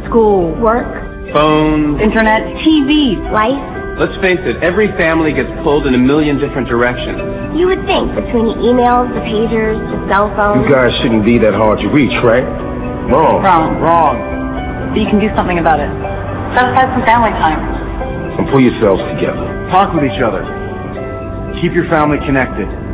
School. Work. Phones. Internet. TV. Life. Let's face it, every family gets pulled in a million different directions. You would think between the emails, the pagers, the cell phones. You guys shouldn't be that hard to reach, right? Wrong. Wrong. But you can do something about it. Set aside some family time. And pull yourselves together. Talk with each other. Keep your family connected.